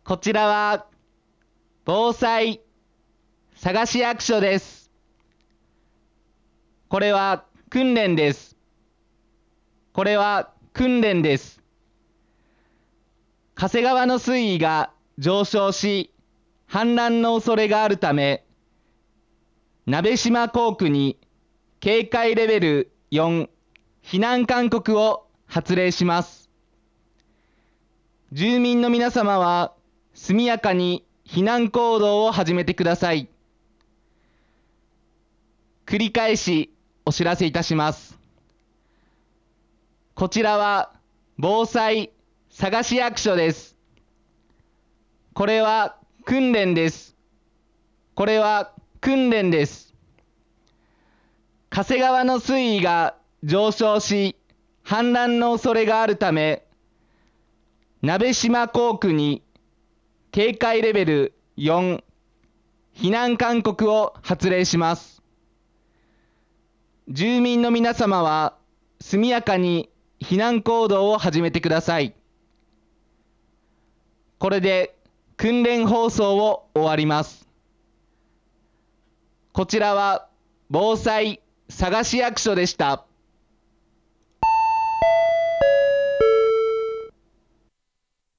こちらは防災佐賀市役所です。これは訓練です。これは訓練です。加瀬川の水位が上昇し、氾濫の恐れがあるため、鍋島港区に警戒レベル4、避難勧告を発令します。住民の皆様は速やかに避難行動を始めてください。繰り返しお知らせいたします。こちらは防災佐賀市役所です。これは訓練です。これは訓練です。加瀬川の水位が上昇し、氾濫の恐れがあるため、鍋島港区に警戒レベル4、避難勧告を発令します。住民の皆様は速やかに避難行動を始めてください。これで訓練放送を終わります。こちらは防災佐賀市役所でした。